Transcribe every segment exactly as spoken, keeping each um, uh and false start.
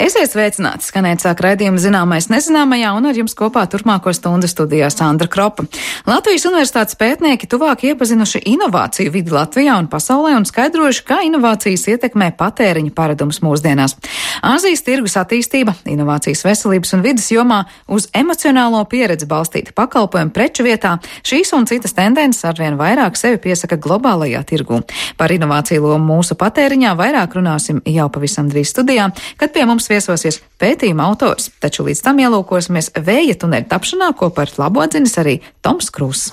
Esiet sveicināti, skanēt sāk raidījuma Zināmais nezināmajā, un ar jums kopā turpmāko stundu studijā Sandra Kropa. Latvijas universitātes pētnieki tuvāk iepazinuši inovāciju vidi Latvijā un pasaulē un skaidrojuši, kā inovācijas ietekmē patēriņa paradumus mūsdienās. Āzijas tirgus attīstība, inovācijas veselības un vidas jomā, uz emocionālo pieredzi balstīta pakalpojumu preču vietā, šīs un citas tendences arvien vairāk sevi piesaka globālajā tirgū. Par inovāciju lomu mūsu patēriņā vairāk runāsim jau pavisam drīz studijā, kad pie mums viesosies pētījuma autors, taču līdz tam ielūkosimies vēja tuneļa tapšanā, ko par labu atzinis arī Toms Krūss.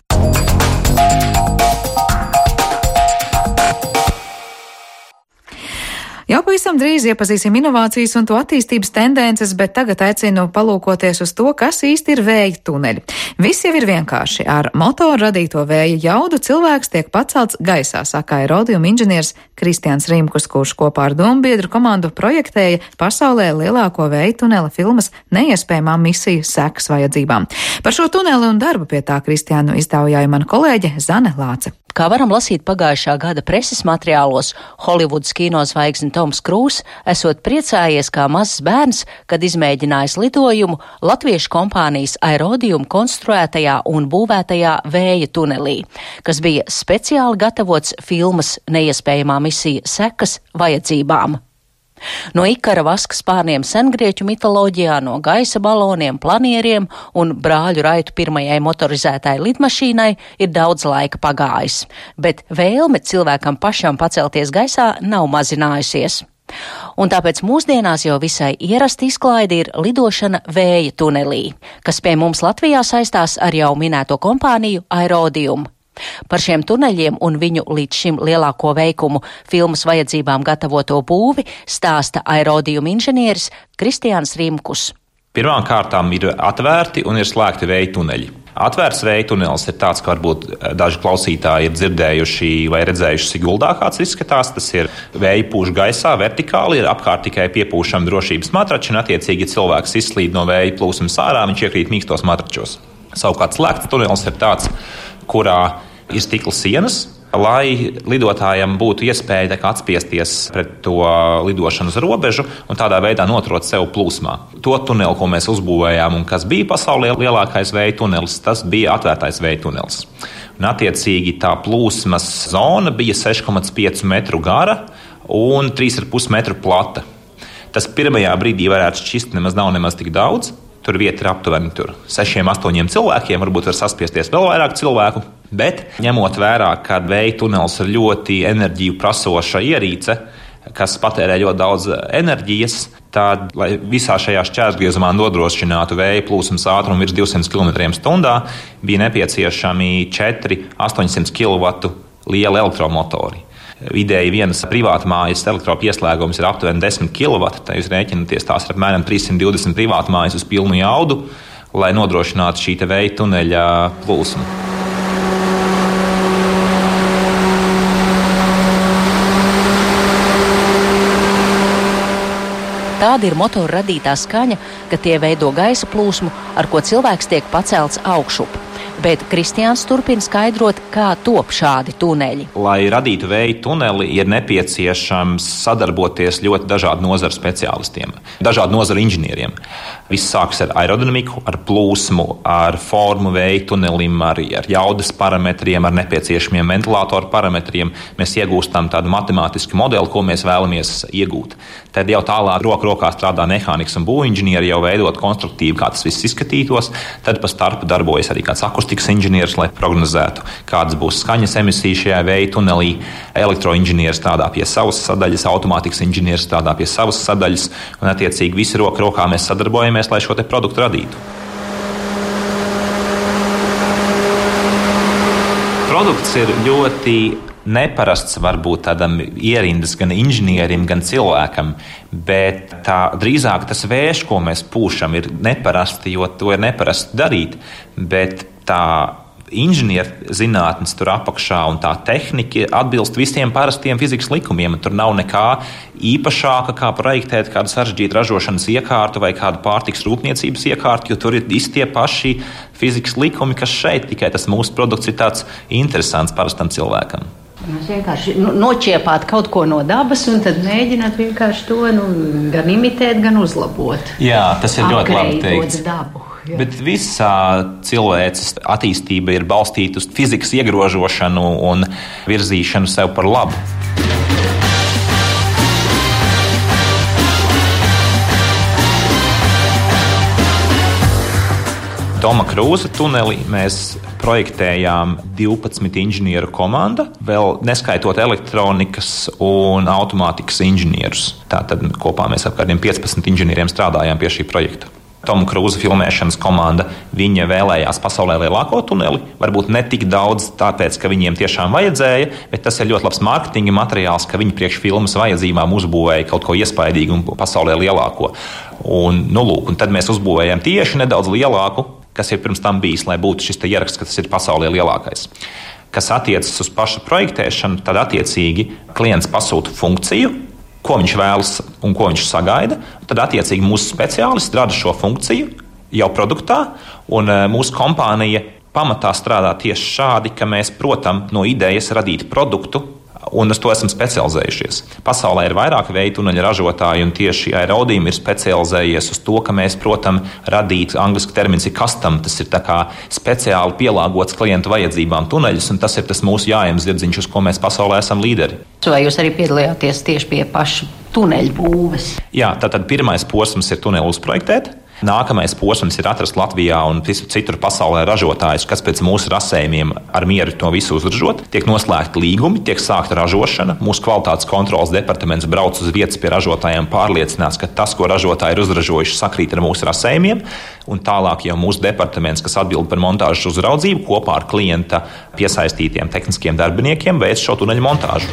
Jau pavisam drīz iepazīsim inovācijas un to attīstības tendences, bet tagad aicinu palūkoties uz to, kas īsti ir vēja tuneļi. Viss jau ir vienkārši. Ar motoru radīto vēja jaudu cilvēks tiek pacelts gaisā, saka aerodījuma inženieris Kristians Rimkus, kurš kopā ar dombiedru komandu projektēja pasaulē lielāko vēja tunela filmas Neiespējamā misija sekas vajadzībām. Par šo tuneli un darbu pie tā Kristiānu iztaujāja mana kolēģe Zane Lāce. Kā varam lasīt pagājušā gada preses materiālos, Holivudas kinozvaigzne Toms Krūss esot priecājies kā mazs bērns, kad izmēģinājis lidojumu latviešu kompānijas aerodījuma konstruētajā un būvētajā vēja tunelī, kas bija speciāli gatavots filmas Neiespējamā misija sekas vajadzībām. No ikara vaska spārniem sengrieķu mitoloģijā, no gaisa baloniem, planieriem un brāļu raitu pirmajai motorizētai lidmašīnai ir daudz laika pagājis, bet vēlme cilvēkam pašam pacelties gaisā nav mazinājusies. Un tāpēc mūsdienās jau visai ierasta izklaide ir lidošana vēja tunelī, kas pie mums Latvijā saistās ar jau minēto kompāniju Aerodījum. Par šiem tuneļiem un viņu līdz šim lielāko veikumu filmas vajadzībām gatavoto būvi stāsta aerodījuma inženieris Kristians Rimkus. Pirmām kārtām ir atvērti un ir slēgti vēja tuneļi. Atvērts vēja tunelis ir tāds, ka varbūt daži klausītāji ir dzirdējuši vai redzējuši Siguldā, kāds izskatās. Tas ir vēja pūš gaisā vertikāli, ir apkārt tikai piepūšami drošības matrači, un attiecīgi, ja cilvēks izslīd no vēja plūsmas ārā, viņš iekrīt mīkstos matračos. Savukārt slēgts tunelis ir tāds, kurā ir stikla sienas, lai lidotājiem būtu iespēja atspiesties pret to lidošanu uz robežu un tādā veidā noturot sev plūsmā. To tuneli, ko mēs uzbūvējām un kas bija pasaulē lielākais vēja tunelis, tas bija atvērtais vēja tunelis. Un attiecīgi tā plūsmas zona bija seši komats pieci metru gara un trīs komats pieci metru plata. Tas pirmajā brīdī varētu šķist nemaz nav nemaz tik daudz. Tur vieta ir aptuveni sešiem, astoņiem cilvēkiem, varbūt var saspiesties vēl vairāk cilvēku. Bet, ņemot vērā, ka vēja tunelis ir ļoti enerģiju prasoša ierīce, kas patērē ļoti daudz enerģijas, tad, lai visā šajā šķērsgriezumā nodrošinātu vēja plūsmas ātrumu virs divsimt kilometriem stundā, bija nepieciešami četri astoņsimt kilovatu lieli elektromotori. Vidēji vienas privāta mājas elektropieslēgums ir aptuveni desmit kilovati. Tā jūs rēķinaties, tās ir apmēram trīssimt divdesmit privāta mājas uz pilnu jaudu, lai nodrošinātu šī te vēja tuneļa plūsmu. Tāda ir motora radītā skaņa, ka tie veido gaisa plūsmu, ar ko cilvēks tiek pacelts augšup. Bet Kristiāns turpina skaidrot, kā top šādi tuneļi. Lai radītu vēja tuneli, ir nepieciešams sadarboties ļoti dažādu nozaru speciālistiem, dažādu nozaru inženieriem. Viss sākas ar aerodinamiku, ar plūsmu, ar formu vēja tunelim, ar, ar jaudas parametriem, ar nepieciešamiem ventilātoru parametriem. Mēs iegūstam tādu matemātisku modeli, ko mēs vēlamies iegūt. Tad jau tālāk roku rokā strādā mehānikas un būvinženieri, jau veidot konstruktīvi, kā tas viss izskatītos. Tad pa starpu darbojas arī kāds akustikas inženieris, lai prognozētu, kādas būs skaņas emisijas šajā vēja tunelī. Elektroinženieris strādā pie savas sadaļas, automātikas inženieris strādā pie savas sadaļas, un attiecīgi visi roku rokā mēs sadarbojamies, lai šo te produktu radītu. Produkts ir ļoti neparasts varbūt tādam ierindas gan inženierim, gan cilvēkam, bet tā drīzāk tas vējš, ko mēs pūšam, ir neparasti, jo to ir neparasti darīt, bet tā inženieru zinātnes tur apakšā un tā tehnika atbilst visiem parastiem fizikas likumiem. Tur nav nekā īpašāka, kā projektēt kādu sarežģītu ražošanas iekārtu vai kādu pārtiks rūpniecības iekārtu, jo tur ir visi tie paši fizikas likumi, kas šeit, tikai tas mūsu produkts ir tāds interesants parastam cilvēkam. Jūs vienkārši nu, nočiepāt kaut ko no dabas un tad mēģināt vienkārši to nu, gan imitēt, gan uzlabot. Jā, tas ir ļoti labi teikts. Dabu. Jā. Bet visa cilvēces attīstība ir balstīta uz fizikas iegrožošanu un virzīšanu sev par labu. Toma Krūza tuneli mēs projektējām divpadsmit inženieru komanda, vēl neskaitot elektronikas un automātikas inženierus. Tātad kopā mēs ap kādiem piecpadsmit inženieriem strādājām pie šī projekta. Toma Krūza filmēšanas komanda, viņa vēlējās pasaulē lielāko tuneli, varbūt ne tik daudz tāpēc, ka viņiem tiešām vajadzēja, bet tas ir ļoti labs mārketinga materiāls, ka viņi priekš filmas vajadzībām uzbūvēja kaut ko iespaidīgu un pasaulē lielāko. Un, nu, lūk, un tad mēs uzbūvējām tieši nedaudz lielāku, kas ir pirms tam bijis, lai būtu šis te ieraksts, ka tas ir pasaulē lielākais. Kas attiecas uz pašu projektēšanu, tad attiecīgi klients pasūta funkciju, ko viņš vēlas un ko viņš sagaida. Tad attiecīgi mūsu speciālisti rada šo funkciju jau produktā, un mūsu kompānija pamatā strādā tieši šādi, ka mēs, protams, no idejas radīt produktu, un uz to esam specializējušies. Pasaulē ir vairāk veidu tuneļu ražotāji, un tieši Aerodīm ir specializējies uz to, ka mēs, protams, radīt, angliski termins ir custom, tas ir tā kā speciāli pielāgots klientu vajadzībām tuneļus, un tas ir tas mūsu jājams zirdziņš, uz ko mēs pasaulē esam līderi. Vai jūs arī piedalījāties tieši pie paša tuneļu būves? Jā, tātad pirmais posms ir tuneli uzprojektēt. Nākamais posms ir atrast Latvijā un citur pasaulē ražotājus, kas pēc mūsu rasējumiem ar mieru to visu uzražot. Tiek noslēgti līgumi, tiek sākta ražošana. Mūsu kvalitātes kontrolas departaments brauc uz vietas pie ražotājiem, pārliecinās, ka tas, ko ražotāji ir uzražojuši, sakrīt ar mūsu rasējumiem. Un tālāk jau mūsu departaments, kas atbild par montāžas uzraudzību, kopā ar klienta piesaistītiem tehniskiem darbiniekiem veic šo tuneļu montāžu.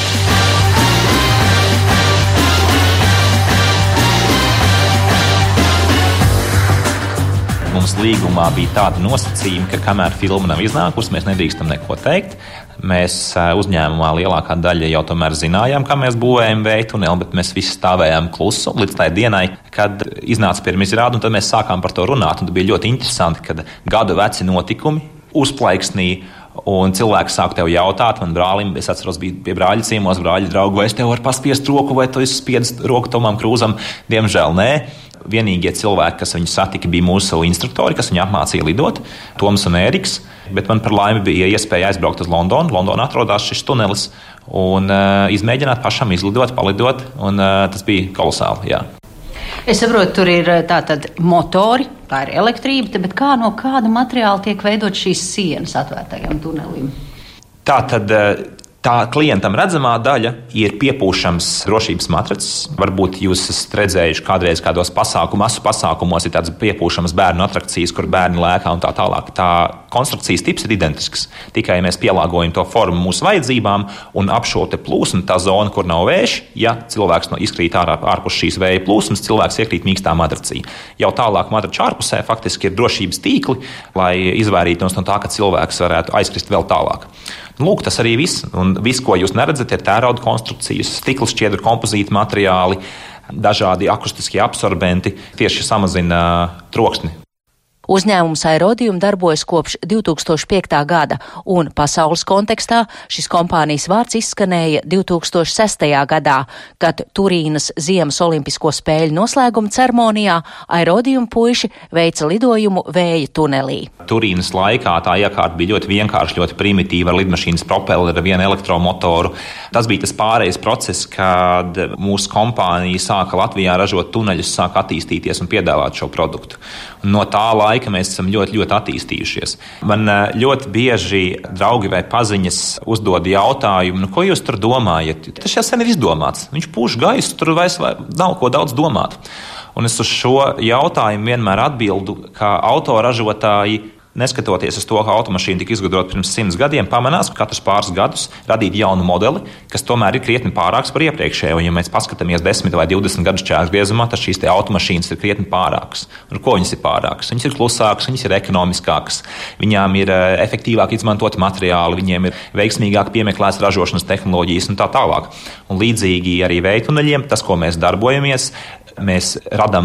Mums līgumā bija tāda nosacījuma, ka kamēr filma nav iznākusi, mēs nedrīkstam neko teikt. Mēs uzņēmumā lielākā daļa jau tomēr zinājām, kā mēs būvējam vēja tuneli, bet mēs visi stāvējām klusu līdz tai dienai, kad iznāca pirmā izrāde, un tad mēs sākām par to runāt. Un tas bija ļoti interesanti, kad gadu veci notikumi uzplaiksnīja. Un cilvēki sāk tev jautāt, man brālim, es atceros, bija pie brāļa ciemos, brāļa draugu, vai es tev varu paspiest roku, vai tu esi spiedis roku Tomam Krūzam? Diemžēl nē. Vienīgie cilvēki, kas viņu satika, bija mūsu instruktori, kas viņu apmācīja lidot, Toms un Ēriks. Bet man par laimi bija iespēja aizbraukt uz Londonu. Londonā atrodas šis tunelis un uh, izmēģināt pašam izlidot, palidot, un uh, tas bija kolosāli, jā. Es saprotu, tur ir tātad motori, tā ir elektrība, bet kā no kāda materiāla tiek veidot šīs sienas atvērtajam tunelim? Tā tad tā klientam redzamā daļa ir piepūšams drošības matracis. Varbūt jūs esat redzējuši kādreiz kādos pasākumu, masu pasākumos ir tādas piepūšamas bērnu atrakcijas, kur bērni lēkā un tā tālāk. Tā konstrukcijas tips ir identisks. Tikai mēs pielāgojam to formu mūsu vajadzībām un ap šo te plūsmu, tā zona, kur nav vējš, ja cilvēks no izkrīt ārā, ārpus šīs vēja plūsmas, cilvēks iekrīt mīkstā matracī. Jau tālāk matraču ārpusē faktiski ir drošības tīkli, lai izvairītos no tā, ka cilvēks varētu aizkrist vēl tālāk. Lūk, tas arī viss. Un viss, ko jūs neredzat, ir tērauda konstrukcijas, stikla šķiedru kompozīta materiāli, dažādi akustiskie absorbenti, tieši samazina troksni. Uzņēmums Aerodīm darbojas kopš divi tūkstoši piektā gada, un pasaules kontekstā šis kompānijas vārds izskanēja divi tūkstoši sestajā gadā, kad Turīnas Ziemas olimpisko spēļu noslēguma ceremonijā Aerodīm puiši veica lidojumu vēja tunelī. Turīnas laikā tā iekārta bija ļoti vienkārša, ļoti primitīva, ar lidmašīnas propelleri, ar vienu elektromotoru. Tas bija tas pārējais process, kad mūsu kompānija sāka Latvijā ražot tuneļus, sāka attīstīties un piedāvāt šo produktu. No tā laika mēs esam ļoti, ļoti attīstījušies. Man ļoti bieži draugi vai paziņas uzdod jautājumu, nu, ko jūs tur domājat? Tas jau sen ir izdomāts. Viņš pūš gaisu, tur vairs nav ko daudz domāt. Un es uz šo jautājumu vienmēr atbildu, ka autoražotāji, neskatoties uz to, ka automašīna tika izgudrota pirms simts gadiem, pamanās, ka katrs pāris gadus radīt jaunu modeli, kas tomēr ir krietni pārāks par iepriekšējo. Ja mēs paskatāmies desmit vai divdesmit gadus čērsgriezumā, tad šīs te automašīnas ir krietni pārākas. Un ko viņas ir pārākas? Viņas ir klusākas, viņas ir ekonomiskākas, viņām ir efektīvāk izmantot materiāli, viņiem ir veiksmīgāk piemeklēts ražošanas tehnoloģijas un tā tālāk. Un līdzīgi arī vējtuneļiem, tas, ko mēs darbojamies, mēs radam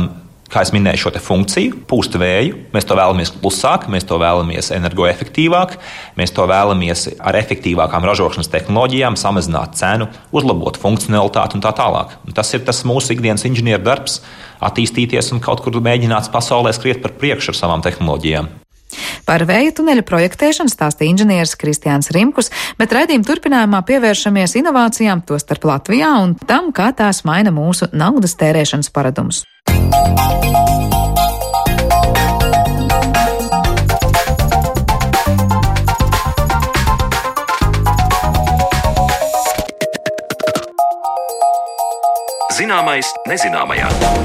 kā es minēju, šo te funkciju, pūst vēju. Mēs to vēlamies klusāk, mēs to vēlamies energoefektīvāk, mēs to vēlamies ar efektīvākām ražošanas tehnoloģijām, samazināt cenu, uzlabot funkcionalitāti un tā tālāk. Un tas ir tas mūsu ikdienas inženieru darbs, attīstīties un kaut kur mēģināt pasaulē skriet par priekšu ar savām tehnoloģijām. Par vēja tuneļa projektēšanu stāstīja inženieris Kristiāns Rimkus, bet raidījuma turpinājumā pievēršamies inovācijām, tostarp Latvijā, un tam, kā tās maina mūsu naudas tērēšanas paradumus. Zināmais nezināmajā.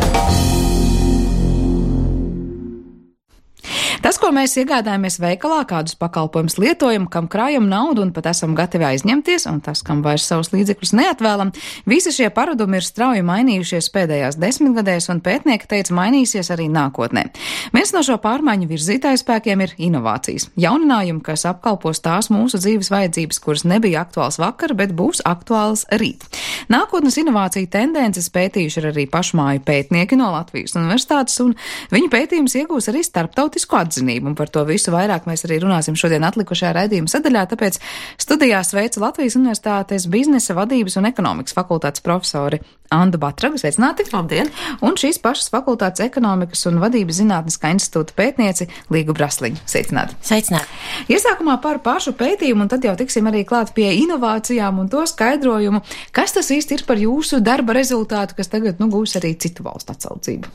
Tas, ko mēs iegādājamies veikalā, kādus pakalpojumus lietojam, kam krājam naudu un pat esam gatavi aizņemties, un tas, kam vairs savus līdzekļus neatvēlam, visi šie paradumi ir strauji mainījušies pēdējās desmitgadēs, un pētnieki teica, mainīsies arī nākotnē. Viens no šo pārmaiņu virzītāju spēkiem ir inovācijas. Jauninājumi, kas apkalpos tās mūsu dzīves vajadzības, kuras nebija aktuāls vakar, bet būs aktuāls rīt. Nākotnes inovāciju tendences pētījuši ir arī pašmāju pētnieki no Latvijas universitātes, un viņu pētījums iegūs arī starptautisku atzīmi. Un par to visu vairāk mēs arī runāsim šodien atlikušajā raidījuma sadaļā, tāpēc studijā sveicu Latvijas Universitātes biznesa vadības un ekonomikas fakultātes profesori Andu Batragu, sveicināti! Labdien! Un šīs pašas fakultātes ekonomikas un vadības zinātniskā institūta pētnieci Līgu Brasliņu, sveicināti! Sveicināti! Iesākumā par pašu pētījumu, un tad jau tiksim arī klāt pie inovācijām un to skaidrojumu, kas tas īsti ir par jūsu darba rezultātu, kas tagad, nu, gūs arī citu valstu atsaucību.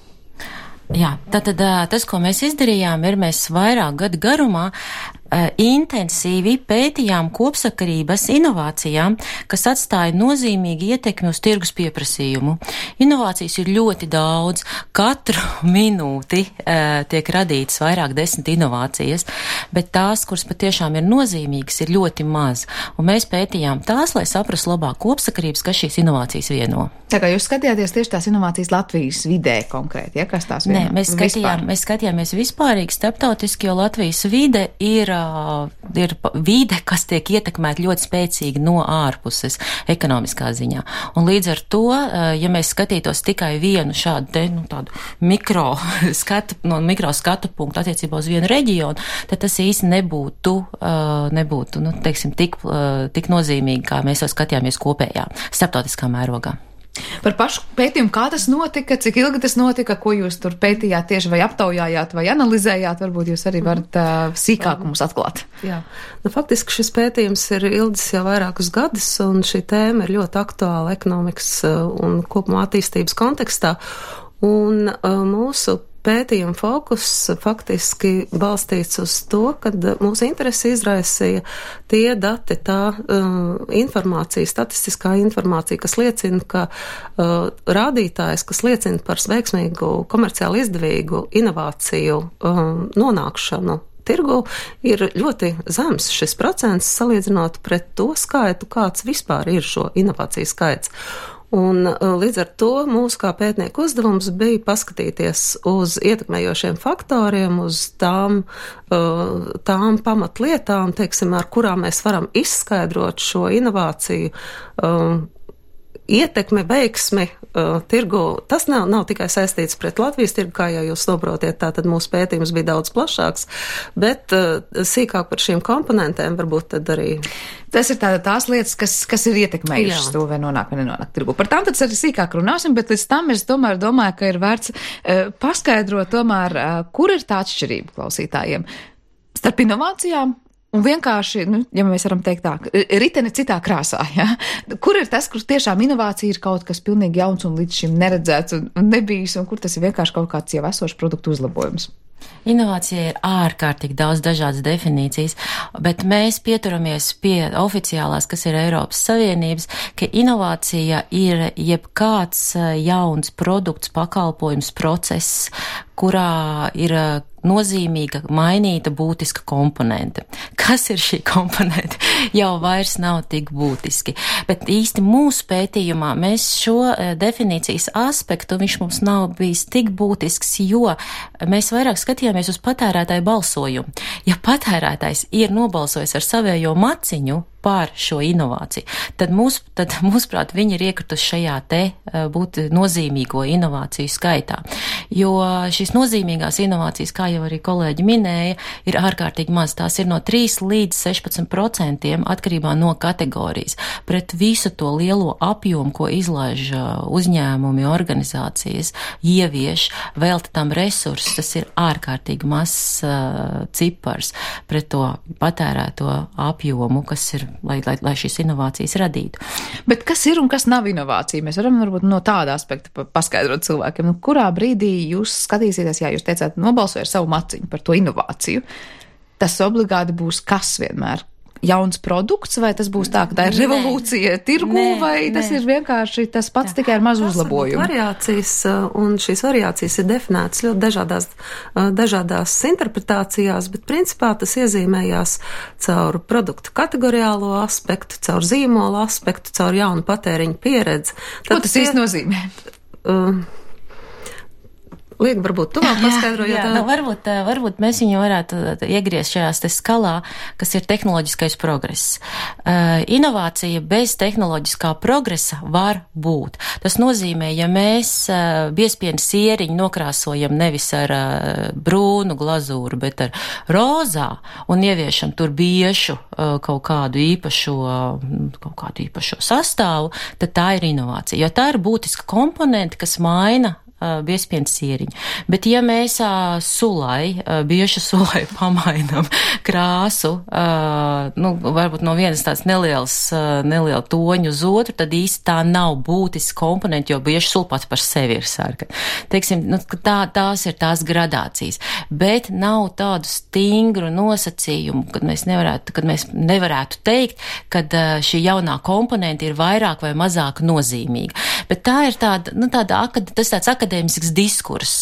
Jā, tātad tas, ko mēs izdarījām, ir mēs vairāk gadu garumā uh, intensīvi pētījām kopsakarības inovācijām, kas atstāja nozīmīgi ietekmi uz tirgus pieprasījumu. Inovācijas ir ļoti daudz, katru minūti uh, tiek radītas vairāk desmit inovācijas, bet tās, kuras patiešām ir nozīmīgas, ir ļoti maz. Un mēs pētījām tās, lai saprastu labāk kopsakarības, kas šīs inovācijas vieno. Tā kā jūs skatījāties tieši tās inovācijas Latvijas vidē konkrēti, ja, kas tās vieno? Nē, mēs, skatījām, mēs skatījāmies vispārīgi starptautiski, jo Latvijas vide ir, uh, ir vide, kas tiek ietekmēta ļoti spēcīgi no ārpuses ekonomiskā ziņā. Un līdz ar to, uh, ja mēs skatītos tikai vienu šādu te, nu, tādu mikro skatu, no mikro skatu punktu attiecībā uz vienu reģionu, tad tas īsti nebūtu, uh, nebūtu nu, teiksim, tik, uh, tik nozīmīgi, kā mēs jau skatījāmies kopējā starptautiskā mērogā. Par pašu pētījumu, kā tas notika, cik ilgi tas notika, ko jūs tur pētījāt tieši vai aptaujājāt vai analizējāt, varbūt jūs arī varat uh, sīkāk mums atklāt. Jā, nu, faktiski šis pētījums ir ilgs jau vairākus gadus, un šī tēma ir ļoti aktuāla ekonomikas un kopumā attīstības kontekstā, un uh, mūsu pētījuma fokus faktiski balstīts uz to, ka mūsu interesi izraisīja tie dati, tā uh, informācija, statistiskā informācija, kas liecina, ka uh, rādītājs, kas liecina par veiksmīgu, komerciāli izdevīgu inovāciju uh, nonākšanu tirgu, ir ļoti zems šis procents salīdzinot pret to skaitu, kāds vispār ir šo inovāciju skaits. Un līdz ar to mūsu kā pētnieku uzdevums bija paskatīties uz ietekmējošiem faktoriem, uz tām, tām pamatlietām, teiksim, ar kurām mēs varam izskaidrot šo inovāciju ietekme, veiksmi uh, tirgu. Tas nav, nav tikai saistīts pret Latvijas tirgu, kā jau jūs saprotiet, tātad mūsu pētījums bija daudz plašāks, bet uh, sīkāk par šīm komponentēm varbūt tad arī. Tas ir tā, tās lietas, kas, kas ir ietekmējušas to, vai nonāk vai nenonāk tirgu. Par tām tad arī sīkāk runāsim, bet līdz tam es tomēr domāju, ka ir vērts uh, paskaidrot tomēr, uh, kur ir tā atšķirība klausītājiem starp inovācijām. Un vienkārši, nu, ja mēs varam teikt tā, riteni citā krāsā, ja? Kur ir tas, kur tiešām inovācija ir kaut kas pilnīgi jauns un līdz šim neredzēts un, un nebijis, un kur tas ir vienkārši kaut kāds jau esošs produktu uzlabojums? Inovācija ir ārkārtīgi daudz dažādas definīcijas, bet mēs pieturamies pie oficiālās, kas ir Eiropas Savienības, ka inovācija ir jebkāds jauns produkts, pakalpojums, process, kurā ir nozīmīga, mainīta, būtiska komponente. Kas ir šī komponente? Jau vairs nav tik būtiski. Bet īsti mūsu pētījumā mēs šo definīcijas aspektu, viņš mums nav bijis tik būtisks, jo mēs vairāk skatījāmies uz patērētāju balsojumu. Ja patērētājs ir nobalsojis ar savējo maciņu pār šo inovāciju, tad mūs, tad mūsuprāt viņi ir iekrituši šajā te būt nozīmīgo inovāciju skaitā. jo šīs nozīmīgās inovācijas, kā jau arī kolēģi minēja, ir ārkārtīgi maz. Tās ir no trīs līdz sešpadsmit procentiem atkarībā no kategorijas. Pret visu to lielo apjomu, ko izlaiž uzņēmumi, organizācijas, ievieš, velta tam resursus, tas ir ārkārtīgi mazs uh, cipars pret to patērēto apjomu, kas ir, lai, lai, lai šīs inovācijas radītu. Bet kas ir un kas nav inovācija? Mēs varam varbūt no tāda aspekta paskaidrot cilvēkiem. Nu, kurā brīdī jūs skatīsieties, jā, jūs teicāt, nobalsoja ar savu maciņu par to inovāciju. Tas obligāti būs kas vienmēr? Jauns produkts, vai tas būs tā, ka tā ir revolūcija tirgū, nē, vai tas nē. ir vienkārši tas pats, tā. tikai ar mazu uzlabojumu? Variācijas, un šīs variācijas ir definētas ļoti dažādās, dažādās interpretācijās, bet principā tas iezīmējās caur produktu kategoriālo aspektu, caur zīmola aspektu, caur jaunu patēriņu pieredzi. Tad Ko tas īsti nozīmē? Uh, Liek, varbūt tuvāk paskaidrojot. Jā, jā, nu, varbūt, varbūt mēs viņu varētu iegriezt šajās te skalā, kas ir tehnoloģiskais progress. Uh, inovācija bez tehnoloģiskā progresa var būt. Tas nozīmē, ja mēs uh, biespienu sieriņu nokrāsojam nevis ar uh, brūnu glazūru, bet ar rozā un ieviešam tur biešu uh, kaut kādu īpašo, uh, kaut kādu īpašo sastāvu, tad tā ir inovācija. Jo tā ir būtiska komponente, kas maina biespienu sieriņu. Bet ja mēs uh, sulai, uh, biešu sulai pamainam krāsu, uh, nu, varbūt no vienas tāds neliels, uh, neliela toņu uz otru, tad īsti tā nav būtiska komponenta, jo biešu sula pats par sevi ir sarkana. Teiksim, nu, tā, tās ir tās gradācijas. Bet nav tādu stingru nosacījumu, kad mēs nevarētu, kad mēs nevarētu teikt, kad uh, šī jaunā komponenta ir vairāk vai mazāk nozīmīga. Bet tā ir tāda, nu, tāda, tas tāds akadēmisks akadēmisks diskurss,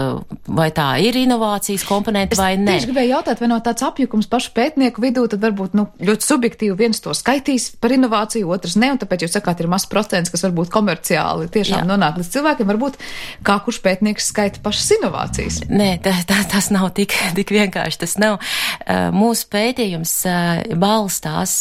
vai tā ir inovācijas komponente vai ne. Es tieši gribēju jautāt, vai no tāds apjukums pašu pētnieku vidū, tad varbūt, nu, ļoti subjektīvi viens to skaitīs par inovāciju, otrs ne, un tāpēc jūs sakāt, ir mazs procents, kas varbūt komerciāli tiešām Jā. nonāk līdz cilvēkiem, varbūt kā kurš pētnieks skaita pašas inovācijas. Nē, tā, tā, tas nav tik, tik vienkārši, tas nav. Mūsu pētījums balstās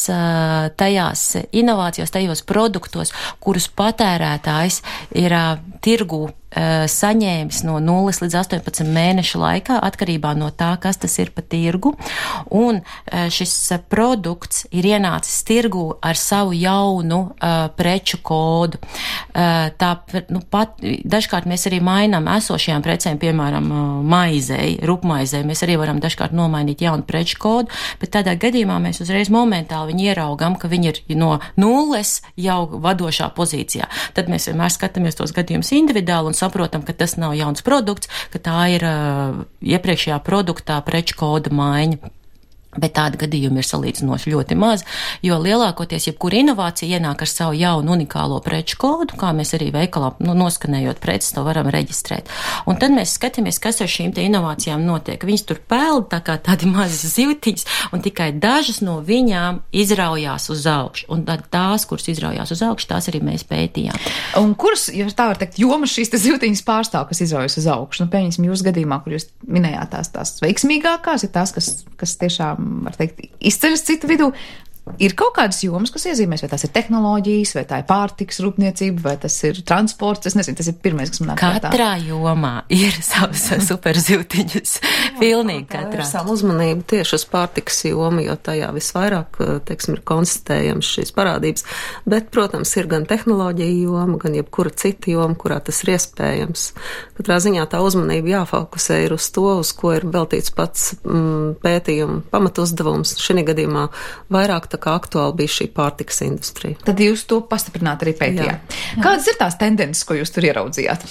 tajās inovācijos, tajos produktos, kurus patērētājs ir tirgū saņēmis no nulles līdz astoņpadsmit mēnešu laikā, atkarībā no tā, kas tas ir pa tirgu, un šis produkts ir ienācis tirgu ar savu jaunu uh, preču kodu. Uh, tā, nu, pat, dažkārt mēs arī mainām esošajām precēm, piemēram, maizei, rupmaizei, mēs arī varam dažkārt nomainīt jaunu preču kodu, bet tādā gadījumā mēs uzreiz momentāli viņu ieraugam, ka viņi ir no nulles jau vadošā pozīcijā. Tad mēs vienmēr skatāmies tos gadījumus individuāli un saprotam, ka tas nav jauns produkts, ka tā ir uh, iepriekšējā produktā preču koda maiņa. Bet tāda gadījuma ir salīdzinoši ļoti maz, jo lielākoties jebkura inovācija ienāk ar savu jaunu unikālo preču kodu, kā mēs arī veikalā, nu, noskanējot preces, to varam reģistrēt. Un tad mēs skatāmies, kas ar šīm te inovācijām notiek. Viņas tur peld tā kā tādi mazi zivtiņas, un tikai dažas no viņām izraujās uz augšu. Un tad tās, kuras izraujās uz augšu, tās arī mēs pētījām. Un kuras, ja tā var teikt, jomas šīs te zivtiņas pārstāv, kas izraujas uz augšu? Nu, pieņemsim, jūs gadījumā, kur jūs minējāt tās, tās veiksmīgākās, ir tās, kas, kas tiešām var teikt, izceļas citu vidū. Ir kaut kādas jomas, kas iezīmēs, vai tās ir tehnoloģijas, vai tā ir pārtikas rūpniecība, vai tas ir transports, es nezinu, tas ir pirmais, kas man nāk prātā. Katrā jomā ir savas superzivtiņas, pilnīgi katrā. Ir savu uzmanību tieši uz pārtikas jomu, jo tajā visvairāk, teiksim, ir konstatējams šīs parādības, bet, protams, ir gan tehnoloģija joma, gan jebkura cita joma, kurā tas ir iespējams. Katrā ziņā tā uzmanība jāfokusē ir uz to, uz ko ir veltīts pats mm, pētījuma pamatuzdevums. Šī gadījumā vairāk tā kā aktuāli bija šī pārtikas industrija. Tad jūs to pastiprināt arī pētījāt. Kādas ir tās tendences, ko jūs tur ieraudzījāt?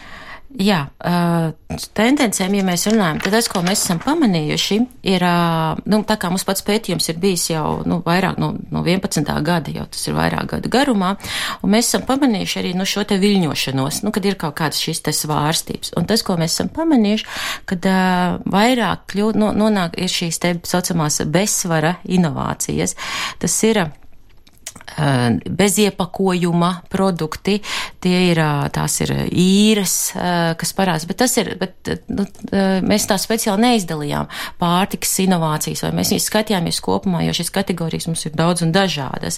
Jā, uh, tendencēm, ja mēs runājam, tad tas, ko mēs esam pamanījuši, ir, uh, nu, tā kā mums pats pētījums ir bijis jau, nu, vairāk no, no vienpadsmitā gada, jau tas ir vairāk gadu garumā, un mēs esam pamanījuši arī, nu, šo te viļņošanos, nu, kad ir kaut kādas šīs te svārstības. Un tas, ko mēs esam pamanījuši, kad uh, vairāk kļūt, no, nonāk ir šīs te saucamās bezsvara inovācijas. Tas ir bez iepakojuma produkti, tie ir, tās ir īres, kas parādās, bet tas ir, bet nu, mēs tā speciāli neizdalījām pārtikas inovācijas, vai mēs viņus skatījāmies kopumā, jo šīs kategorijas mums ir daudz un dažādas.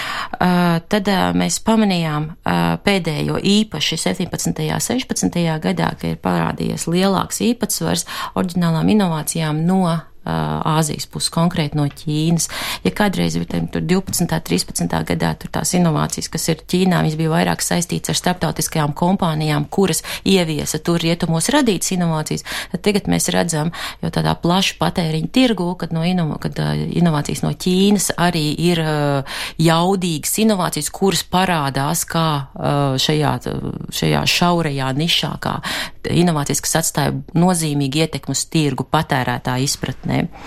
Tad mēs pamanījām pēdējo īpaši septiņpadsmitajā, sešpadsmitajā gadā, ka ir parādījies lielāks īpatsvars oriģinālām inovācijām no Āzijas puses, konkrēti no Ķīnas. Ja kādreiz tur divpadsmitā, trīspadsmitā gadā tur tās inovācijas, kas ir Ķīnā, viņas bija vairāk saistīts ar starptautiskajām kompānijām, kuras ieviesa tur rietumos radītas inovācijas, tad tagad mēs redzam, jo tādā plaša patēriņa tirgu, kad, no inova, kad uh, inovācijas no Ķīnas arī ir uh, jaudīgas inovācijas, kuras parādās kā uh, šajā, šajā šaurajā nišā, kā inovācijas, kas atstāja nozīmīgi ietekmu uz tirgu patērētāju izpratnē.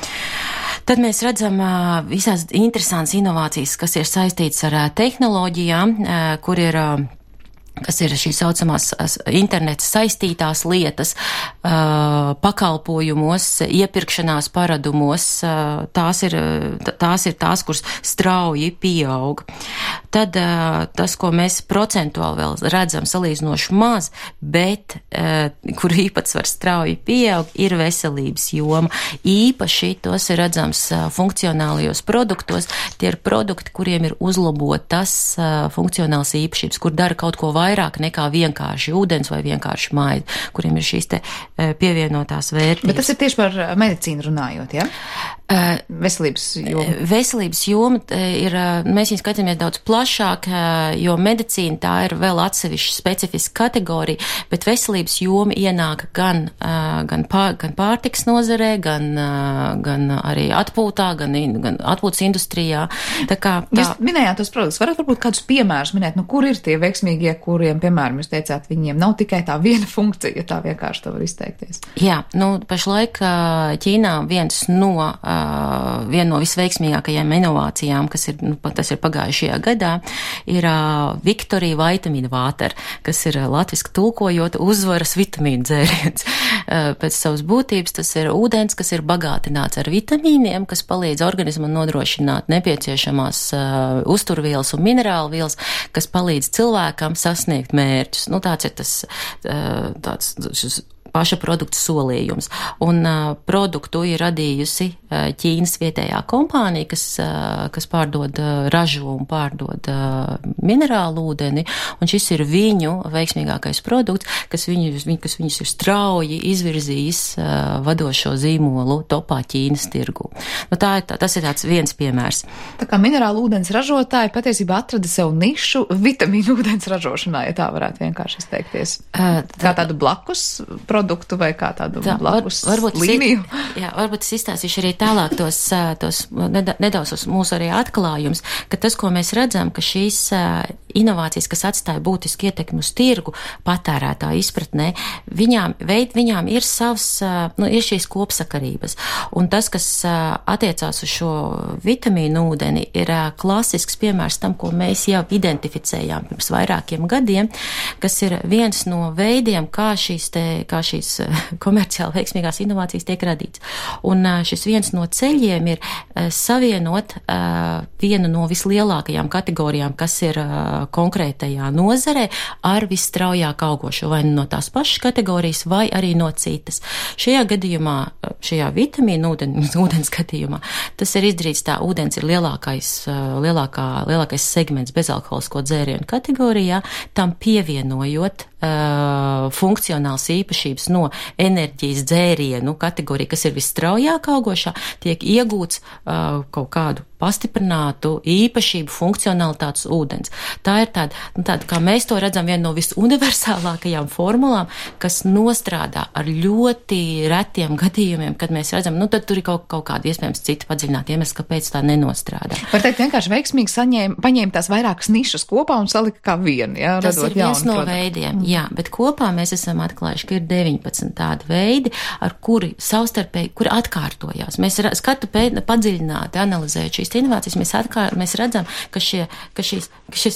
Tad mēs redzam uh, visās interesantas inovācijas, kas ir saistītas ar uh, tehnoloģijām, uh, kur ir uh, kas ir šīs saucamās interneta saistītās lietas, uh, pakalpojumos, iepirkšanās paradumos, uh, tās ir, tās ir tās, kuras strauji pieaug. Tad uh, tas, ko mēs procentuāli vēl redzam salīdzinoši maz, bet uh, kur īpatsvars strauji pieaug, ir veselības joma. Īpaši tos ir redzams uh, funkcionālajos produktos. Tie ir produkti, kuriem ir uzlabotas uh, funkcionālas īpašības, kur dara kaut ko vairāk nekā vienkārši ūdens vai vienkārši maize, kuriem ir šīs te pievienotās vērtības. Bet tas ir tieši par medicīnu runājot, ja? Uh, veselības joma. Veselības joma ir, mēs viņu skatāmies daudz plašāk, jo medicīna tā ir vēl atsevišķa specifiska kategorija, bet veselības joma ienāk gan, gan, pār, gan pārtiks nozarē, gan, gan arī atpūtā, gan, gan atpūtas industrijā. Tā kā tā... Jūs minējāt tos produktus, varat varbūt kādus piemērus minēt, nu kur ir tie veiksmīgie, kuriem, piemēram, jūs teicāt, viņiem nav tikai tā viena funkcija, ja tā vienkārši to var izteikties. Jā, nu pašlaik Ķīnā viens no viena no visveiksmīgākajām inovācijām, kas ir, nu, tas ir pagājušajā gadā, ir uh, Victoria Vitamin Water, kas ir uh, latviski tulkojot uzvaras vitamīnu dzēriens. Uh, pēc savas būtības tas ir ūdens, kas ir bagātināts ar vitamīniem, kas palīdz organismam nodrošināt nepieciešamās uh, uzturvielas un minerālu vielas, kas palīdz cilvēkam sasniegt mērķus. Nu, tāds ir tas, uh, tāds, šis paša produktu solījums. Un uh, produktu ir radījusi uh, Ķīnas vietējā kompānija, kas, uh, kas pārdod uh, ražu un pārdod uh, minerālu ūdeni, un šis ir viņu veiksmīgākais produkts, kas viņus, viņ, kas viņus ir strauji izvirzījis uh, vadošo zīmolu topā Ķīnas tirgu. Nu, tā ir, tā, tas ir tāds viens piemērs. Tā kā minerālu ūdens ražotāji patiesībā atrada sev nišu vitamīnu ūdens ražošanā, ja tā varētu vienkārši izteikties. Uh, tā, kā tādu blakus produktu. produktu vai kā tādu tā, blakus var, varbūt līniju. Es, jā, varbūt es izstāstīšu arī tālāk tos, tos nedaudz uz mūsu arī atklājums, ka tas, ko mēs redzam, ka šīs inovācijas, kas atstāja būtisku ietekmi uz tirgu patērētāju izpratnē, viņām, veid, viņām ir savs, nu, ir šīs kopsakarības. Un tas, kas attiecās uz šo vitamīnu ūdeni, ir klasisks piemērs tam, ko mēs jau identificējām pirms vairākiem gadiem, kas ir viens no veidiem, kā šīs te, kā šīs komerciāli veiksmīgās inovācijas tiek radīts. Un šis viens no ceļiem ir savienot vienu no vislielākajām kategorijām, kas ir konkrētajā nozarē, ar visstraujāk augošo, vai no tās pašas kategorijas, vai arī no citas. Šajā gadījumā, šajā vitamīnu ūdens, ūdens gadījumā, tas ir izdarīts tā, ūdens ir lielākais, lielākā, lielākais segments bezalkoholisko dzērienu kategorijā, tam pievienojot Uh, funkcionāls īpašības no enerģijas dzērienu kategorija, kas ir visstraujāk augošā, tiek iegūts uh, kaut kādu pastiprinātu īpašību funkcionalitātes ūdens. Tā ir tāda, nu, tāda, kā mēs to redzam, viena no visuniversālākajām formulām, kas nostrādā ar ļoti retiem gadījumiem, kad mēs redzam, nu, tad tur ir kaut, kaut kāda iespējams cita padziļināta iemesla, kāpēc tā nenostrādā. Var teikt, vienkārši veiksmīgi saņēma, paņēma tās vairākas nišas kopā un salika kā vienu, jā, tas radot ir viens no produktu. veidiem, jā, bet kopā mēs esam atklājuši, ka ir deviņpadsmit tādi veidi, ar kuri savstarpēji, kuri atkārtojās. Mēs skatu pēc, padziļināti analizējot šīs inovācijas, mēs, atkār, mēs redzam, ka, šie, ka, šīs, ka šis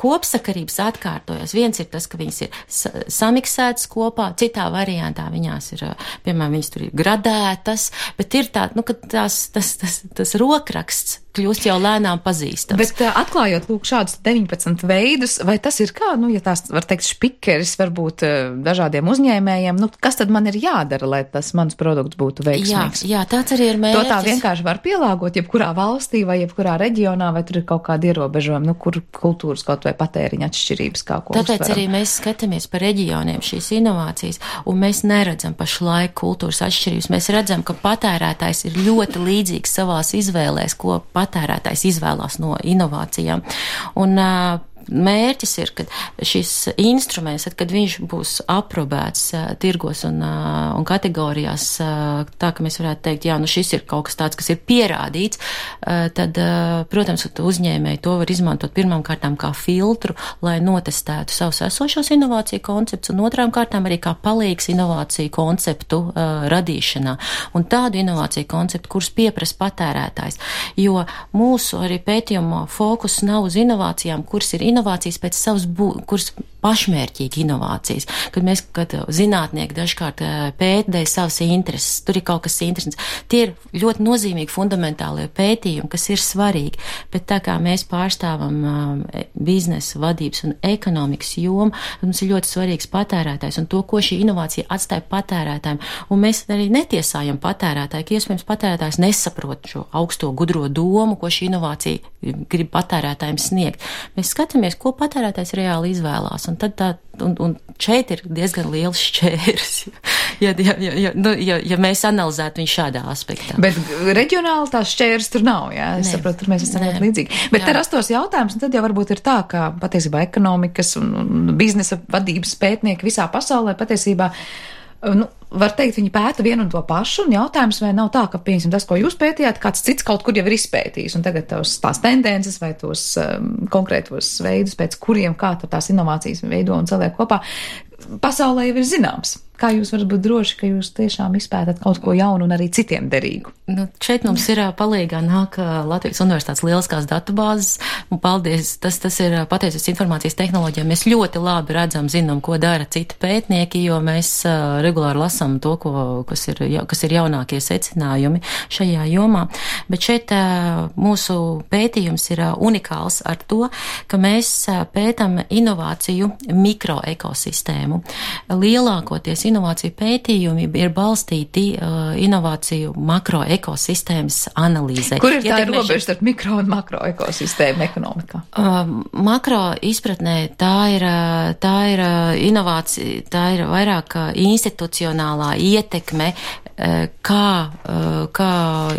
kopsakarības atkārtojas. Viens ir tas, ka viņas ir samiksētas kopā, citā variantā viņās ir, piemēram, viņas tur ir gradētas, bet ir tā, nu, ka tās, tas, tas, tas rokraksts kļūst jau lēnām pazīstams. Bet uh, atklājot, lūk, šādus deviņpadsmit veidus, vai tas ir kā, nu, ja tās, var teikt, špikeris varbūt uh, dažādiem uzņēmējiem, nu, kas tad man ir jādara, lai tas mans produkts būtu veiksmīgs? Jā, jā, tāds arī ir mērķis. To tā vienkārši var pielāgot jebkurā valstī vai jebkurā reģionā, vai tur ir kaut kādi ierobežojumi, nu, kur kultūras kaut vai patēriņa atšķirības kā ko Tāpēc uztveram. Arī mēs skatāmies par reģioniem šīs inovācijas, un mēs neredzam pašlaik kultūras atšķirības. Mēs redzam, ka patērētājs ir ļoti līdzīgs savās izvēlēs, ko patērētājs izvēlās no inovācijām. Un uh, mērķis ir, ka šis instruments, kad viņš būs aprobēts uh, tirgos un, uh, un kategorijās, uh, tā, ka mēs varētu teikt, jā, nu šis ir kaut kas tāds, kas ir pierādīts, uh, tad, uh, protams, uzņēmēji to var izmantot pirmām kārtām kā filtru, lai notestētu savus esošos inovāciju konceptus, un otrām kārtām arī kā palīgs inovāciju konceptu uh, radīšanā. Un tādu inovāciju konceptu, kurus pieprasa patērētājs. Jo mūsu arī pētījuma fokus nav uz inovācijām, kuras ir inovācijas pēc savas, bū, kuras pašmērķīgi inovācijas, kad mēs, kad zinātnieki dažkārt pētdēļ savas intereses, tur ir kaut kas interesants. Tie ir ļoti nozīmīgi fundamentālie pētījumi, kas ir svarīgi, bet tā kā mēs pārstāvam um, biznesa, vadības un ekonomikas jomu, mums ir ļoti svarīgs patērētājs un to, ko šī inovācija atstāja patērētājiem. Un mēs arī netiesājam patērētāju, ka iespējams patērētājs nesaprot šo augsto gudro domu, ko šī inovācija grib patērētājiem sniegt. Mēs skatāmies, ko patērētājs reāli izvēlās. Un, tad tā, un, un šeit ir diezgan liels šķērs, ja, ja, ja, ja, nu, ja, ja mēs analizētu viņu šādā aspektā. Bet reģionāli tās šķērs tur nav, jā? Es Nē. saprotu, tur mēs esam ļoti līdzīgi. Bet te rastos jautājums, un tad jau varbūt ir tā, ka patiesībā ekonomikas un, un biznesa vadības pētnieki visā pasaulē patiesībā, nu, var teikt, viņi pēta vienu un to pašu, un jautājums, vai nav tā, ka, piemēram, tas, ko jūs pētījāt, kāds cits kaut kur jau ir izpētījis, un tagad tos, tās tendences vai tos um, konkrētos veidus, pēc kuriem kā tās inovācijas veido un celiek kopā, pasaulē jau ir zināms. Kā jūs varat būt droši, ka jūs tiešām izpētat kaut ko jaunu un arī citiem derīgu? Nu, šeit mums ir palīgā nāk Latvijas Universitātes lieliskās datubāzes, un paldies, tas, tas ir pateicoties informācijas tehnoloģijām. Mēs ļoti labi redzam, zinām, ko dara citi pētnieki, jo mēs uh, regulāri lasām to, ko, kas, ir, kas ir jaunākie secinājumi šajā jomā. Bet šeit uh, mūsu pētījums ir uh, unikāls ar to, ka mēs uh, pētam inovāciju mikroekosistēmu. Lielākoties inovāciju pētījumi ir balstīti uh, inovāciju makroekosistēmas analīzē. Kur ir tā ja robeža starp mikro un makroekosistēmu ekonomikā? Uh, makro izpratnē tā ir, tā ir inovācija, tā ir vairāk institucionālā ietekme, uh, kā, uh, kā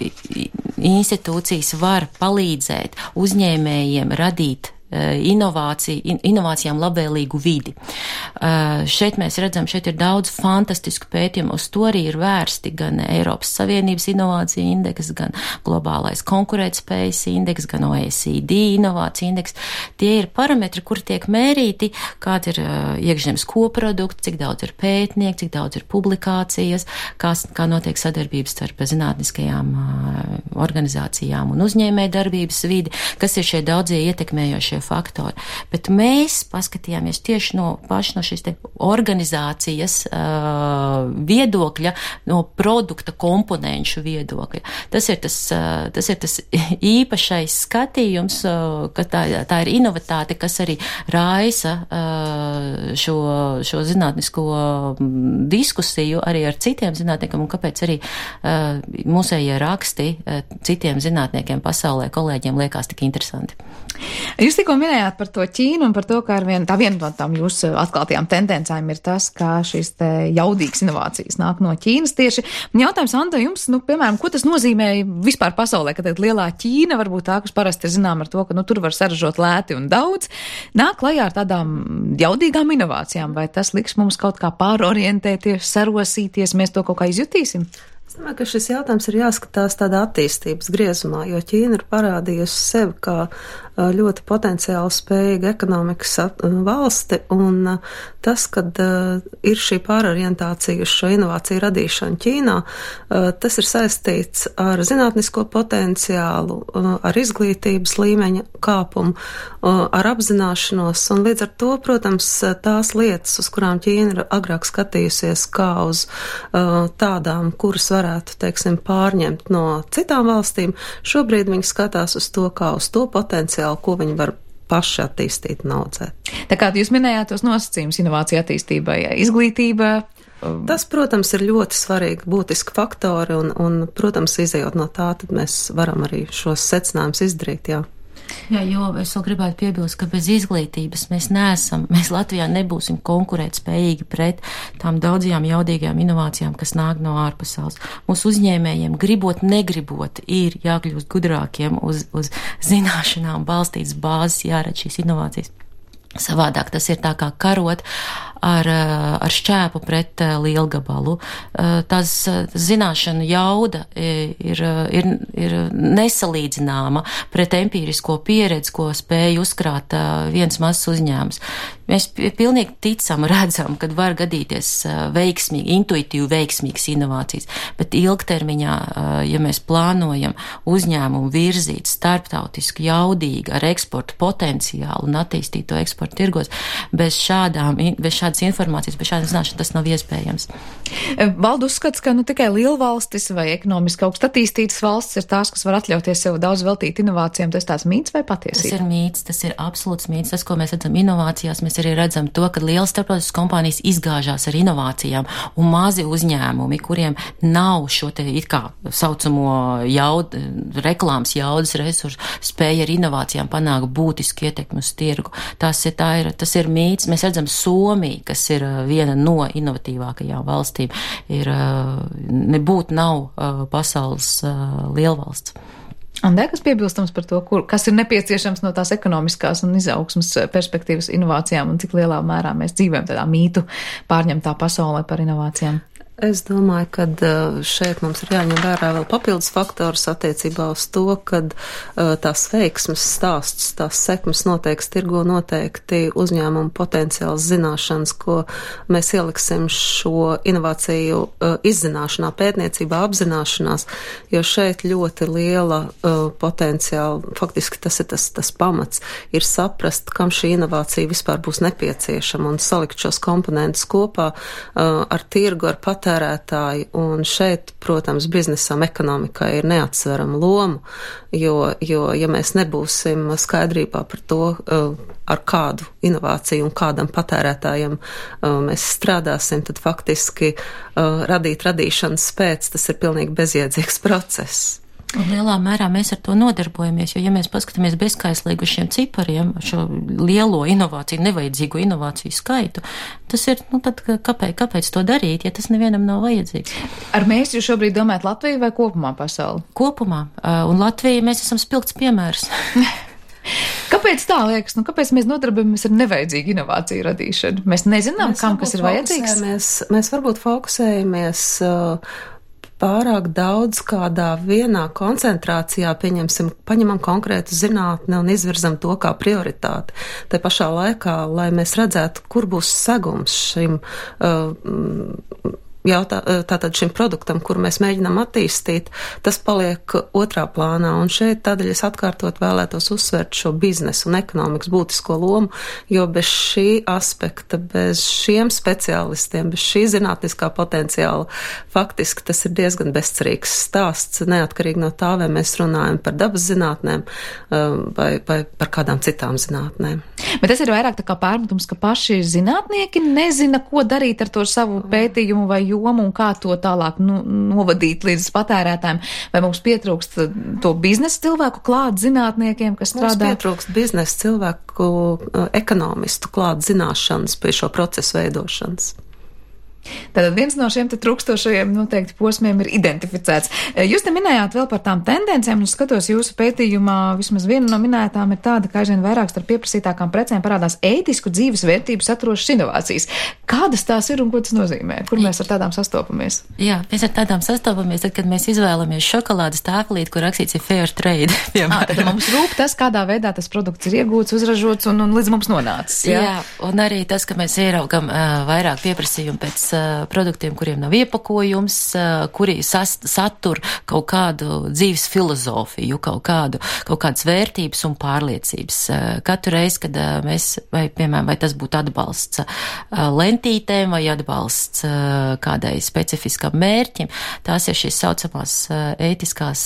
institūcijas var palīdzēt uzņēmējiem radīt inovāciju, in, inovācijām labvēlīgu vidi. Uh, šeit mēs redzam, šeit ir daudz fantastisku pētījumu, uz to arī ir vērsti gan Eiropas Savienības inovācija indeks, gan globālais konkurētspējas indeks, gan O E C D inovācija indeks. Tie ir parametri, kuri tiek mērīti, kāds ir uh, iekšzemes koprodukts, cik daudz ir pētnieku, cik daudz ir publikācijas, kā, kā notiek sadarbības starp zinātniskajām uh, organizācijām un uzņēmēju darbības vidi, kas ir šie daudzie ietekmējošie faktori. Bet mēs paskatījāmies tieši no paši no šīs te organizācijas uh, viedokļa, no produkta komponenšu viedokļa. Tas ir tas, uh, tas ir tas īpašais skatījums, uh, ka tā, tā ir inovatāte, kas arī raisa uh, šo, šo zinātnisko diskusiju arī ar citiem zinātniekiem, un kāpēc arī uh, mūsējie raksti uh, citiem zinātniekiem pasaulē, kolēģiem liekas tik interesanti. Jūs tikko minējāt par to Ķīnu un par to, ka ar vien, tā viena no tām jūsu atklātajām tendencēm ir tas, ka šīs te jaudīgas inovācijas nāk no Ķīnas tieši. Un jautājums, Anta, jums, nu, piemēram, ko tas nozīmē vispār pasaulē, ka tagad lielā Ķīna, varbūt tā, kas parasti ir zinām ar to, ka, nu, tur var saražot lēti un daudz, nāk klajā ar tādām jaudīgām inovācijām, vai tas liks mums kaut kā pārorientēties, sarosīties, mēs to kaut kā izjutīsim? Es domāju, ka šis jautājums ir jāskatās tādā attīstības griezumā, jo Ķīna ir parādījusi sevi kā ļoti potenciāli spējīgu ekonomikas valsti, un tas, kad ir šī pārorientācija uz šo inovāciju radīšanu Ķīnā, tas ir saistīts ar zinātnisko potenciālu, ar izglītības līmeņa kāpumu, ar apzināšanos, un līdz ar to, protams, tās lietas, uz kurām Ķīna ir agrāk skatījusies kā uz tādām, kuras varētu, teiksim, pārņemt no citām valstīm, šobrīd viņi skatās uz to kā uz to potenciālu, ko viņi var paši attīstīt un audzēt. Tā kā jūs minējāt tos nosacījumus inovāciju attīstībai, izglītība. Tas, protams, ir ļoti svarīgi, būtiski faktori, un, un, protams, izējot no tā, tad mēs varam arī šos secinājumus izdarīt, jā. Jā, jo es vēl gribētu piebilst, ka bez izglītības mēs neesam, mēs Latvijā nebūsim konkurēt spējīgi pret tām daudzajām jaudīgajām inovācijām, kas nāk no ārpasaules. Mūsu uzņēmējiem, gribot, negribot, ir jākļūst gudrākiem, uz, uz zināšanām balstītas bāzes, jāredz šīs inovācijas. Savādāk tas ir tā kā karot ar, ar šķēpu pret lielgabalu. Tās zināšana jauda ir, ir, ir nesalīdzināma pret empīrisko pieredzi, ko spēja uzkrāt viens mazs uzņēmums. Mēs pilnīgi ticam, redzam, kad var gadīties veiksmīgi, intuitīvi veiksmīgas inovācijas, bet ilgtermiņā, ja mēs plānojam uzņēmumu virzīt starptautisku jaudīgi ar eksporta potenciālu un attīstīt to eksporta tirgos, bez šādām, bez šādas informācijas, bez šādas zināšanas tas nav iespējams. Valda uzskats, ka nu tikai lielvalstis vai ekonomiski augst attīstītas valstis ir tās, kas var atļauties sev daudz veltīt inovācijām. Tas tāds mīts vai patiesība? Tas ir mīts, tas ir absolūts mīts. Tas, ko mēs redzam inovācijās, mēs arī redzam to, ka lielas starptautiskas kompānijas izgāžās ar inovācijām un mazi uzņēmumi, kuriem nav šo te it kā saucamo jaud, reklāmas jaudas resursu, spēja ar inovācijām panākt būtisku ietekmi uz tirgu. Tas ir, tā ir, tas ir mīts. Mēs redzam Somiju, kas ir viena no inovatīvākajām valstīm, ir nebūt nav pasaules lielvalsts. Andē, kas piebilstams par to, kur, kas ir nepieciešams no tās ekonomiskās un izaugsmas perspektīvas inovācijām un cik lielā mērā mēs dzīvojam tādā mītu pārņemtā pasaulē par inovācijām? Es domāju, ka šeit mums ir jāņem vērā vēl papildus faktors attiecībā uz to, ka tās veiksmes stāsts, tās sekmes noteikti tirgo noteikti uzņēmumu potenciāls zināšanas, ko mēs ieliksim šo inovāciju izzināšanā, pētniecībā, apzināšanās, jo šeit ļoti liela potenciāla, faktiski tas ir tas, tas pamats, ir saprast, kam šī inovācija vispār būs nepieciešama un salikt šos komponentus kopā ar tirgu, ar patērētāju. Un šeit, protams, biznesam, ekonomikai ir neatsverama loma, jo, jo, ja mēs nebūsim skaidrībā par to, ar kādu inovāciju un kādam patērētājam mēs strādāsim, tad faktiski radīt radīšanas pēc, tas ir pilnīgi bezjēdzīgs process. Un lielā mērā mēs ar to nodarbojamies, jo, ja mēs paskatāmies bezskaislīgi uz šiem cipariem, šo lielo inovāciju, nevajadzīgo inovāciju skaitu, tas ir, nu tad kāpēc, kāpēc to darīt, ja tas nevienam nav vajadzīgs? Ar mēs jūs šobrīd domājat Latviju vai kopumā pasauli? Kopumā, un Latvija mēs esam spilgts piemērs. Kāpēc tā liekas? Nu, kāpēc mēs nodarbojamies ar nevajadzīgu inovāciju radīšanu? Mēs nezinām, mēs kam kas ir vajadzīgs? Mēs, mēs varbūt fokusējamies uh, pārāk daudz kādā vienā koncentrācijā, pieņemsim, paņemam konkrētu zinātni un izvirzam to kā prioritāti. Te pašā laikā, lai mēs redzētu, kur būs segums šim uh, jautā, tātad šim produktam, kuru mēs mēģinām attīstīt, tas paliek otrā plānā. Un šeit tādēļ es atkārtot vēlētos uzsvērt šo biznesu un ekonomikas būtisko lomu, jo bez šī aspekta, bez šiem speciālistiem, bez šī zinātniskā potenciāla, faktiski tas ir diezgan bezcerīgs stāsts, neatkarīgi no tā, vai mēs runājam par dabas zinātnēm vai, vai par kādām citām zinātnēm. Bet tas ir vairāk tā kā pārmetums, ka paši zinātnieki nezina, ko darīt ar to savu pētījumu vai jomu un kā to tālāk nu, novadīt līdz patērētājiem. Vai mums pietrūkst to biznesa cilvēku klāt zinātniekiem, kas strādā? Mums pietrūkst biznesa cilvēku, ekonomistu klāt zināšanas pie šo procesu veidošanas. Tātad viens no šiem te trūkstošajiem noteikti posmiem ir identificēts. Jūs te minējāt vēl par tām tendencēm, un skatos jūsu pētījumā, vismaz viena no minētām ir tāda, ka aizvien vairāk starp pieprasītākām precēm parādās ētisku dzīves vērtību saturošas inovācijas. Kādas tās ir un ko tas nozīmē? Kur mēs ar tādām sastopamies? Jā, mēs ar tādām sastopamies, tad, kad mēs izvēlamies šokolādes tāfelīti, kur rakstīts ir fair trade. À, tad mums rūp tas, kādā veidā tas produkts ir iegūts, uzražots un, un līdz mums nonācis. Jā, jā un arī tas, ka mēs ieraugam uh, vairāk pieprasījumu pēc produktiem, kuriem nav iepakojums, kuri sas, satur kaut kādu dzīves filozofiju, kaut kādu, kaut kādas vērtības un pārliecības. Katru reizi, kad mēs, vai, piemēram, vai tas būtu atbalsts lentītēm vai atbalsts kādai specifiskam mērķim, tās ir šīs saucamās ētiskās,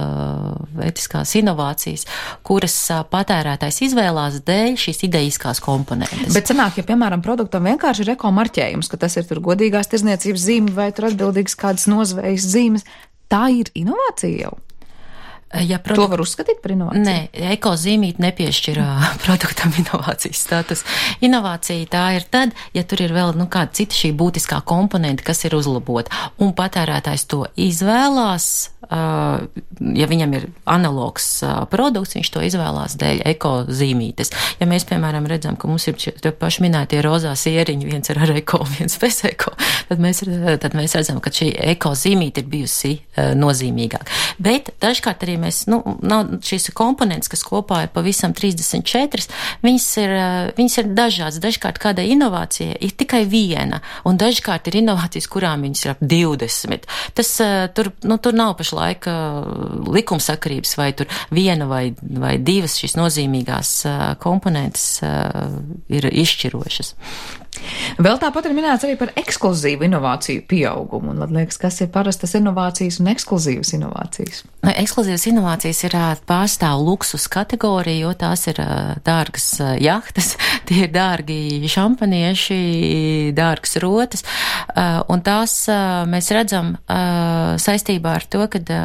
ētiskās inovācijas, kuras patērētājs izvēlās dēļ šīs idejiskās komponentes. Bet sanāk, ja, piemēram, produktam vienkārši ir ekomarķējums, ka tas ir tur godīgās tirzniecības zīme vai tur atbildīgas kādas nozvejas zīmes, tā ir inovācija jau? Ja produ... To var uzskatīt par inovāciju? Nē, ekozīmīt nepiešķirā produktam inovācijas status. Inovācija tā ir tad, ja tur ir vēl, nu, kāda cita šī būtiskā komponenta, kas ir uzlabota, un patērētājs to izvēlās, uh, ja viņam ir analogs uh, produkts, viņš to izvēlās dēļ ekozīmītes. Ja mēs, piemēram, redzam, ka mums ir tie paši minētie rozā sieriņi, viens ir ar eko, viens bez eko, tad mēs, tad mēs redzam, ka šī ekozīmīte ir bijusi uh, nozīmīgāk. Bet dažkārt arī mēs, nu, nav šīs komponentes, kas kopā ir pavisam trīsdesmit četras, viņas ir, viņas ir dažādas. Dažkārt kādai inovācijai ir tikai viena, un dažkārt ir inovācijas, kurām viņas ir ap divdesmit. Tas, tur, nu, tur nav pašlaik likumsakarības, vai tur viena vai, vai divas šīs nozīmīgās komponentes ir izšķirošas. Vēl tāpat ir minēts arī par ekskluzīvu inovāciju pieaugumu, un, man liekas, kas ir parastas inovācijas un ekskluzīvas inovācijas? Ekskluzīvas inovācijas ir pārstāv luksus kategoriju, jo tās ir dārgas jahtas, tie ir dārgi šampanieši, dārgas rotas, un tās mēs redzam saistībā ar to, kad,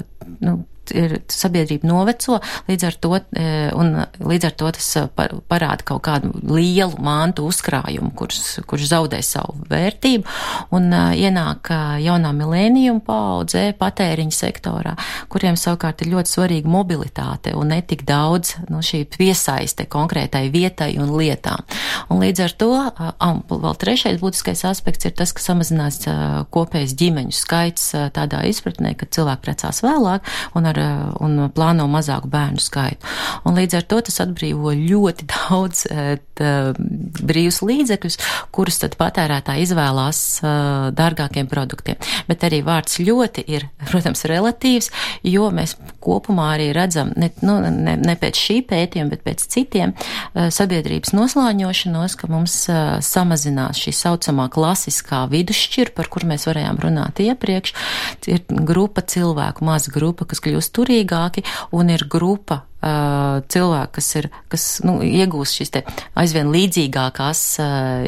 nu, ir sabiedrība noveco, līdz ar to, un līdz ar to tas parāda kaut kādu lielu mantu uzkrājumu, kurš, kurš zaudē savu vērtību, un ienāk jaunā milēnijuma paudze patēriņa sektorā, kuriem savukārt ir ļoti svarīga mobilitāte un netik daudz, nu, šī piesaiste konkrētai vietai un lietām. Un līdz ar to, um, vēl trešais būtiskais aspekts ir tas, ka samazinās uh, kopējs ģimeņu skaits uh, tādā izpratnē, ka cilvēki precās vēlāk un, ar, uh, un plāno mazāku bērnu skaitu. Un līdz ar to tas atbrīvo ļoti daudz uh, tā, brīvus līdzekļus, kurus tad patērētāji izvēlās uh, dārgākiem produktiem. Bet arī vārds ļoti ir, protams, relatīvs, jo mēs kopumā arī redzam, ne, nu, ne, ne pēc šī pētījuma, bet pēc citiem uh, sabiedrības noslāņošanos, ka mums uh, samazinās šī saucamā klasiskā vidusšķira, par kur mēs varējām runāt iepriekš. Ir grupa cilvēku, maza grupa, kas kļūst turīgāki, un ir grupa Uh, cilvēki, kas ir, kas, nu, iegūst šīs te aizvien līdzīgākās uh,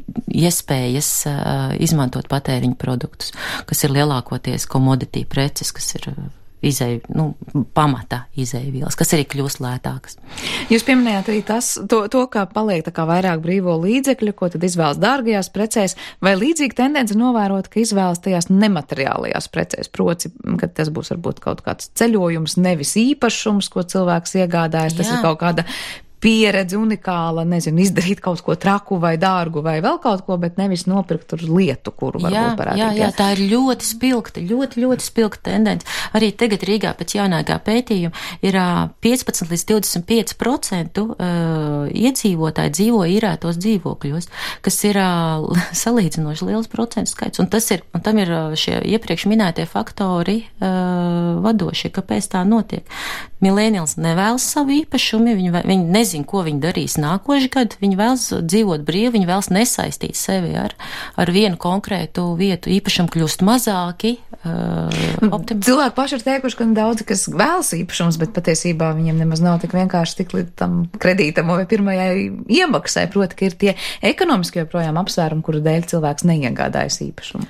iespējas uh, izmantot patēriņu produktus, kas ir lielākoties commodity preces, kas ir izēju, nu, pamata izēvielas, kas arī kļūst lētākas. Jūs pieminējāt arī tas, to, to ka paliek tā kā vairāk brīvo līdzekļu, ko tad izvēlas dārgajās precēs, vai līdzīgi tendence novērot, ka izvēlas tajās nemateriālajās precēs, proti, ka tas būs varbūt kaut kāds ceļojums, nevis īpašums, ko cilvēks iegādājas, tas Jā. ir kaut kāda pieredze unikāla, nezinu, izdarīt kaut ko traku vai dārgu vai vēl kaut ko, bet nevis nopirkt tur lietu, kuru varbūt jā, varētu. Jā, jā, tā ir ļoti spilgta, ļoti, ļoti spilgta tendence. Arī tagad Rīgā pēc jaunākā pētījuma ir piecpadsmit līdz divdesmit pieci procenti uh, iedzīvotāji dzīvo īrētos dzīvokļos, kas ir uh, salīdzinoši liels procentu skaits. Un tas ir, un tam ir šie iepriekš minētie faktori uh, vadošie, kāpēc tā notiek. Milēnials nevēlas savu īpašumu, viņi, viņi nezin, ko viņi darīs nākošu gadu, viņi vēlas dzīvot brīvi, viņi vēlas nesaistīt sevi ar, ar vienu konkrētu vietu, īpašumu kļūst mazāki. Uh, optim... Cilvēki paši ir teikuši, ka daudzi, kas vēlas īpašums, bet patiesībā viņiem nemaz nav tik vienkārši tik līdz tam kredītam vai pirmajai iemaksai, proti, ka ir tie ekonomiski joprojām apsvērumi, kuru dēļ cilvēks neiegādājas īpašumu.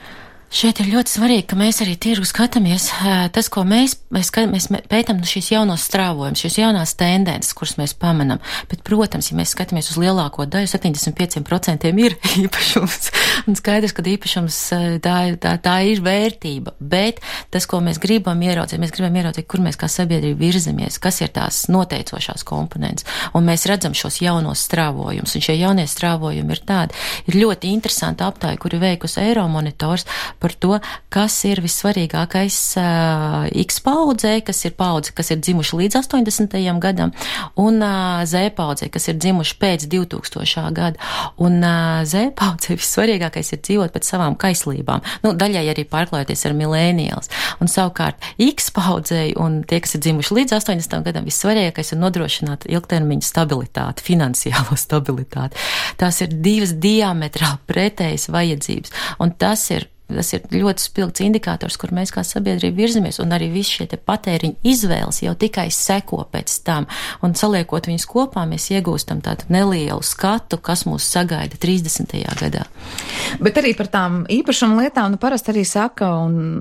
Šeit ir ļoti svarīgi, ka mēs arī tirgu skatāmies. Tas, ko mēs, mēs, mēs pētam šīs jaunos strāvojumus, šīs jaunās tendences, kuras mēs pamanam. Bet, protams, ja mēs skatāmies uz lielāko daļu, septiņdesmit pieci procenti ir īpašums. Un skaidrs, ka īpašums tā, tā, tā ir vērtība. Bet tas, ko mēs gribam ieraudzīt, mēs gribam ieraudzīt, kur mēs kā sabiedrība virzamies, kas ir tās noteicošās komponentes. Un mēs redzam šos jaunos strāvojumus. Un šie jaunie strāvojumi ir tādi. Ir ļoti interesanti aptāja, kuri veikusi Eiromonitors par to, kas ir vissvarīgākais uh, X paudzē, kas ir paudze, kas ir dzimuši līdz astoņdesmitajam gadam, un uh, Z paudzē, kas ir dzimuši pēc divtūkstošā gada. Un uh, Z paudzē vissvarīgākais ir dzīvot pēc savām kaislībām. Nu, daļai arī pārklājoties ar millennials. Un savukārt X paudzei un tie, kas ir dzimuši līdz astoņdesmitajam gadam, vissvarīgākais ir nodrošināt ilgtermiņa stabilitāti, finansiālo stabilitāti. Tās ir divas diametrāli pretējas vajadzības. Un tas ir Tas ir ļoti spilgts indikators, kur mēs kā sabiedrība virzamies, un arī visi šie te patēriņa izvēles jau tikai seko pēc tam. Un saliekot viņus kopā, mēs iegūstam tādu nelielu skatu, kas mūs sagaida trīsdesmitajā gadā. Bet arī par tām īpašuma lietām, nu parasti arī saka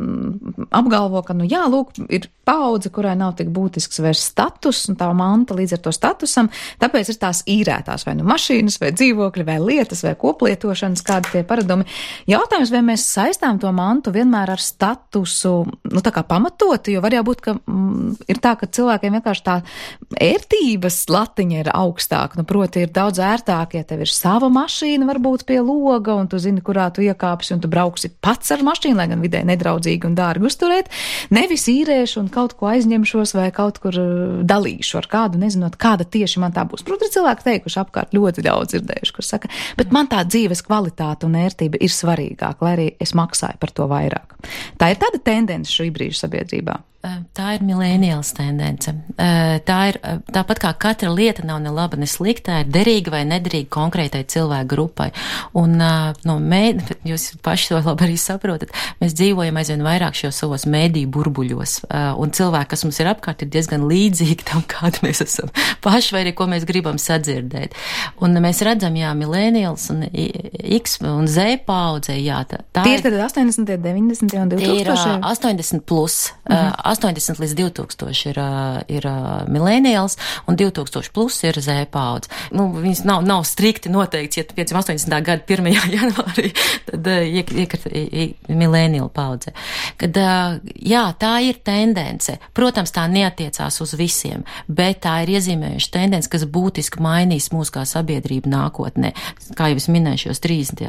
un apgalvo, ka, nu jā, lūk, ir paudze, kurai nav tik būtisks vairs status, un tā manta līdz ar to statusam, tāpēc ir tās īrētās vai nu mašīnas, vai dzīvokļi, vai lietas, vai koplietošanas, kādi tie paradumi. Jautājums, vai mēs saistām to mantu vienmēr ar statusu, nu tā kā pamatoti, jo var jau būt, ka mm, ir tā, ka cilvēkiem vienkārši tā ērtības latiņa ir augstāka, nu proti ir daudz ērtāk, ja tev ir sava mašīna varbūt pie loga, un tu zini, kurā tu iekāpsi, un tu brauksi pats ar mašīnu, lai gan vidē nedraudzīgi un dārgi uzturēt, nevis īrēšu un kaut ko aizņemšos vai kaut kur dalīšu ar kādu, nezinot, kāda tieši man tā būs. Protams, ir cilvēki teikuši apkārt ļoti daudz dzirdējuši, kur saka, bet man tā dzīves kvalitāte un ērtība ir svarīgāka, lai arī es maksāju par to vairāk. Tā ir tāda tendence šī brīža sabiedrībā. Tā ir millennials tendence. Tā ir, tāpat kā katra lieta nav ne laba, ne slikta, ir derīga vai nederīga konkrētai cilvēku grupai. Un no mēdī, jūs paši to labi arī saprotat, mēs dzīvojam aizvien vairāk šos savos mēdīju burbuļos. Un cilvēki, kas mums ir apkārt, ir diezgan līdzīgi tam, kādi mēs esam paši, vai arī ko mēs gribam sadzirdēt. Un mēs redzam, jā, millennials un X un Z paudze, jā, tā, tā tie ir. Tie ir tad astoņdesmitie, deviņdesmitie un divtūkstošie? Tie ir astoņdesmit plus. Uh-huh. astoņdesmit līdz divtūkstoši ir, ir millennials, un divtūkstoši plus ir Z paudze. Nu, viņas nav, nav strikti noteikts, ja piecdesmit astoņdesmitā gada pirmajā janvārī, tad iekart millennial paudze. Kad, jā, tā ir tendence. Protams, tā neatiecās uz visiem, bet tā ir iezīmējuša tendence, kas būtiski mainīs mūs kā sabiedrību nākotnē. Kā jau es minēju, šos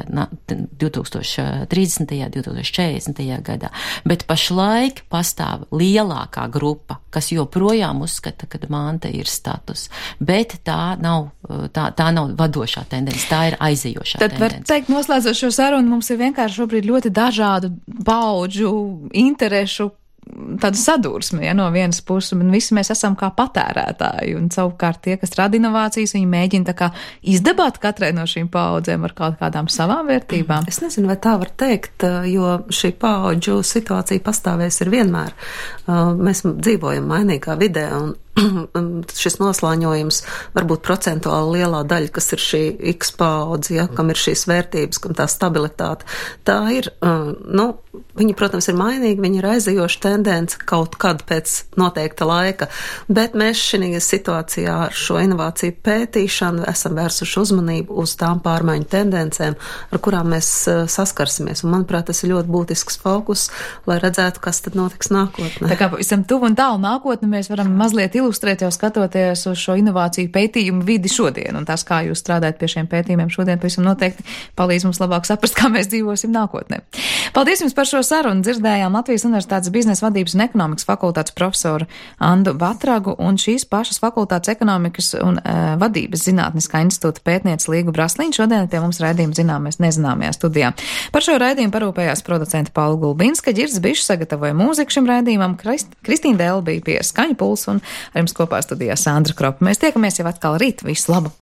divtūkstoši trīsdesmitajā, divtūkstoši četrdesmitajā gadā. Bet pašlaik pastāv lielākā grupa, kas joprojām uzskata, ka manta ir status, bet tā nav, tā, tā nav vadošā tendence, tā ir aizejošā Tad tendence. Tad var teikt, noslēdzot šo sarunu, mums ir vienkārši šobrīd ļoti dažādu paudžu, interešu tāda sadursme, ja, no vienas puses, un visi mēs esam kā patērētāji, un savukārt tie, kas rada inovācijas, viņi mēģina tā kā izdabāt katrai no šīm paaudzēm ar kaut kādām savām vērtībām. Es nezinu, vai tā var teikt, jo šī paudžu situācija pastāvēs ir vienmēr. Mēs dzīvojam mainīgā vidē, un šis noslāņojums varbūt procentuāli lielā daļa, kas ir šī X paudze, ja, kam ir šīs vērtības, kam tā stabilitāte, tā ir, nu, viņi, protams, ir mainīgi, viņi ir aizejoša tendence kaut kad pēc noteikta laika, bet mēs šī situācijā ar šo inovāciju pētīšanu esam vērsuši uzmanību uz tām pārmaiņu tendencēm, ar kurām mēs saskarsimies, un, manuprāt, tas ir ļoti būtisks fokus, lai redzētu, kas tad notiks nākotnē. Tā kā pavisam tuvu un tālu nākotni mēs varam mazliet ilustrēt jau skatoties uz šo inovāciju pētījumu vidi šodien, un tas, kā jūs strādājat pie šiem pētījumiem šodien, pavisam noteikti palīdz mums labāk saprast, kā mēs dzīvosim nākotnē. Paldies jums par šo sarunu. Dzirdējām Latvijas Universitātes biznesa vadības un ekonomikas fakultātes profesoru Andu Batragu un šīs pašas fakultātes ekonomikas un uh, vadības zinātniskā institūta pētniece Līgu Brasliņu. Šodien pie mums raidījuma zināmais nezināmajā studijā. Par šo raidījumu parūpējās producenta Paula Gulbinska, Ģirds Bišs sagatavoja mūziku šim raidījumam, Krist, Kristīna Dēla bija pie skaņu pulsa un ar jums kopā studijā Sandra Kropa. Mēs tiekamies jau atkal rīt. Visu labu!